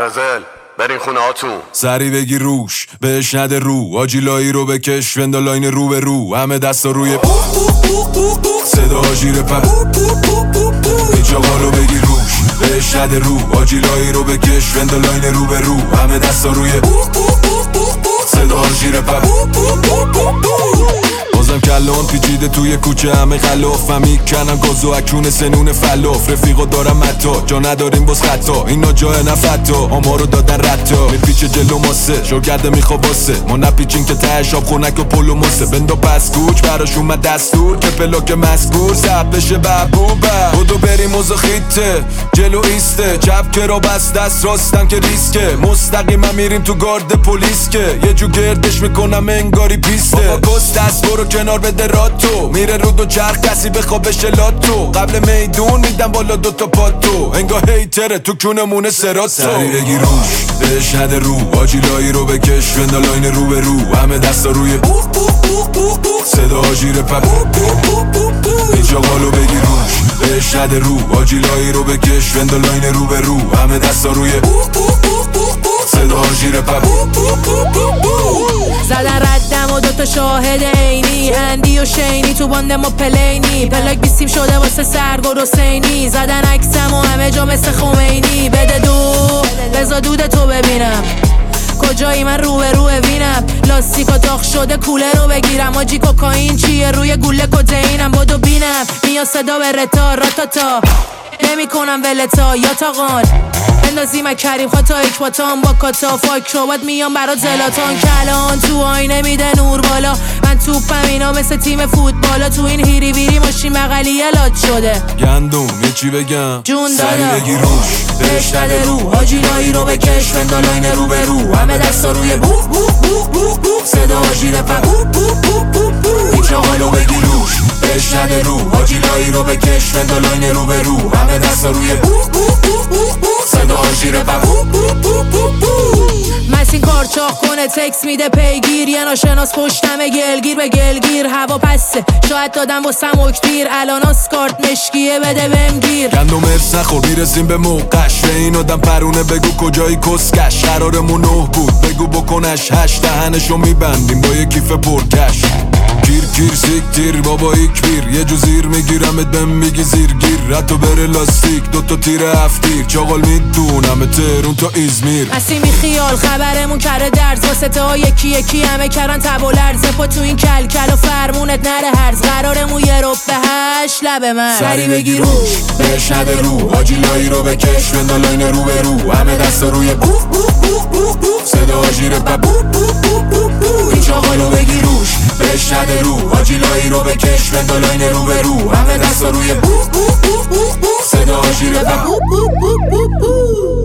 برازل برین خونه هاتون. سری بگی روش بهش نده رو، آجیلایی رو بکش وندالاین رو به رو، همه دستا روی صدا جیره پر این چاقالو بگی روش بهش نده رو، آجیلایی رو بکش وندالاین رو به رو، همه دستا روی صدا جیره پر. بازم کلان پیچیده توی کوچه همه خلافم میکنن گاز و اکون سنون فلاف، رفیقا دارم متا جا نداریم باز خطا، اینا جای نفتا آما رو دادن رتا، میپیچه جلو ماسه شاگرده میخواب واسه ما نپیچین که تهش آب خونک و پلو ماسه، بندا پس کوچ براش اومد دستور که پلاک مزبور زب بشه ببوبه، بودو بریم موزا خیته جلو ایسته چپ کرا بس دست راستم که ریسکه، مستقیم میریم تو گارد پلیس که یه جو گردش میکنم انگاری پیسته، بابا گست دست برو کنار بده راتو، میره رو دو چرخ کسی بخوابش لاتو، قبل میدون میدم بالا دوتا پاتو، انگاه هیتره تو کونمونه سراتو، سری بگی روش بهش نده رو، آجیلایی رو بکش وندالاین رو به رو، همه دستا روی صدا جیره پر این چاقالو بگی روش بهش نده رو، آجیلایی رو بکش وندالاین رو به رو، همه دستا روی صدا جیره پر. زدن ردم و دوتا شاهد عینی، اندی و شینی تو باند ما پلینی، پلاک بیستیم شده واسه سرگرد حسینی، زدن عکسم و همه جا مثل خمینی، بده دو بزا دود تو ببینم کجایی من رو به رو وینم، لاستیکا داغ شده کوله رو بگیرم، آجی کوکائین چیه روی گوله کدینم، بدو بینم میا صدا به رتا راتاتا نمی کنم ولتا یا تاقان بندازی من کریم خطا اکباتان با کاتا فاک رو باید میام برات زلاتان، کلان تو آینه میده نور بالا، من توپم اینا مثل تیم فوتبالا، تو این هیری بیری ماشین بغلی لات شده گندم یه چی بگم جون سری دادا بگی روش بهش نده رو، آجیلایی رو بکش وندالاین رو به رو، همه دستا روی صدا جیره پر این چاقالو بگی روش بهش نده رو، آجیلایی رو بکش وندالاین رو به رو، همه دستا روی صدا جیره پر. مسین کارچاخ کنه تکس میده پیگیر، یه ناشناس پشتمه گلگیر به گلگیر، هوا پسه شاید دادم با سموکتیر، الان آسکارت مشکیه بده بهم گیر، گندم ارس نخور میرسیم به موقعش، به این آدم پرونه بگو کجایی کسکش، قرارمون 9 بود بگو بکنش 8، دهنشو میبندیم با یه کیف پرکش، کیر کیر سیک تیر بابا ایک بیر، یه جو زیر میگیرمت بهم میگی زیر گیر، رتو بره لاستیک دوتا تیر 7 تیر، چاقال میدونم تهرون تا ایزمیر، اسیمی خیال خبرمون کرده درز واسه تا یکی یکی همه کرن تب و لرزه، پا تو این کلکل و فرمونت نره هرز، قرارمون یه رب به 8 لب من، سری بگی روش بهش نده رو، آجیلایی رو بکش وندالاین رو به رو، همه دستا روی صدا جیره پر این چاقالو بگی روش بهش نده رو، آجیلایی رو بکش وندالاین رو به رو، همه دستا روی صدا جیره پر.